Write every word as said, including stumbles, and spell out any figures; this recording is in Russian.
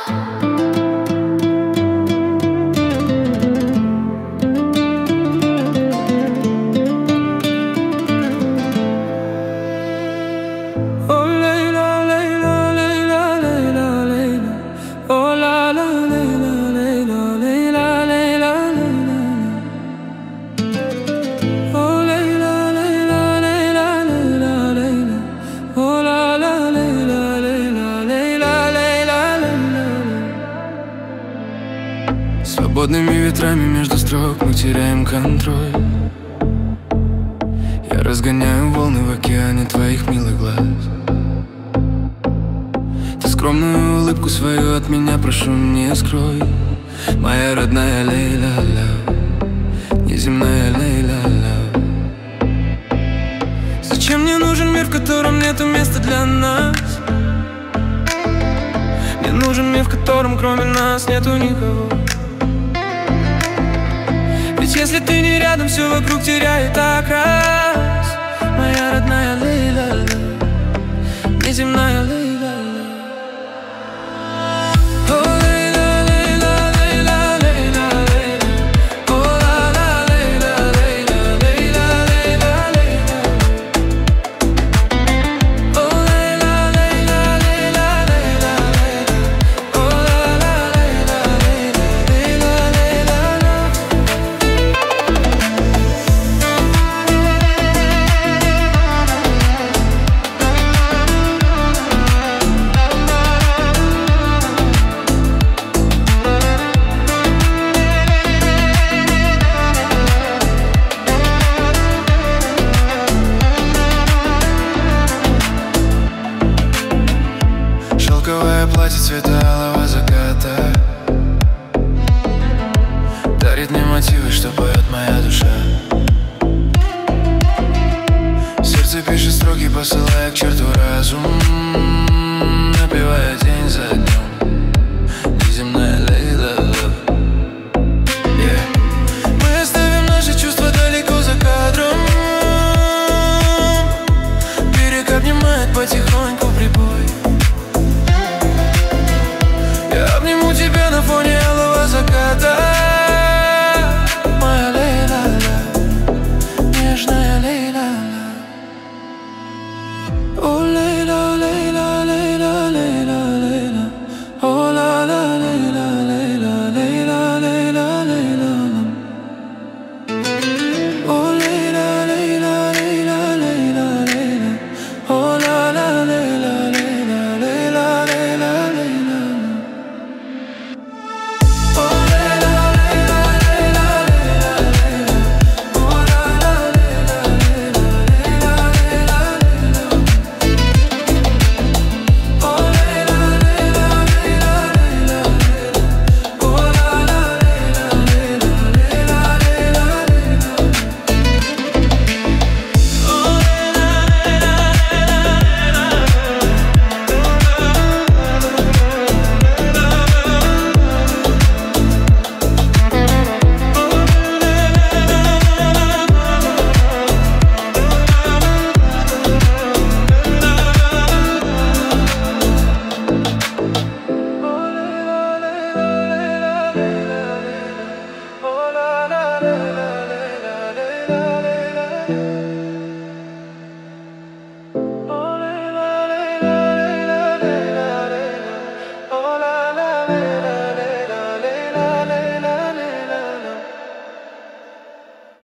Свободными ветрами между строк мы теряем контроль. Я разгоняю волны в океане твоих милых глаз. Ты скромную улыбку свою от меня прошу не скрой. Моя родная Лейла, неземная Лейла. Зачем мне нужен мир, в котором нету места для нас? Мне нужен мир, в котором кроме нас нету никого. Ведь если ты не рядом, все вокруг теряет окрас. Моя родная Лейла, неземная Лейла. Шелковое платье цвета алого заката дарит мне мотивы, что поет моя душа. Сердце пишет строки, посылая к черту разум.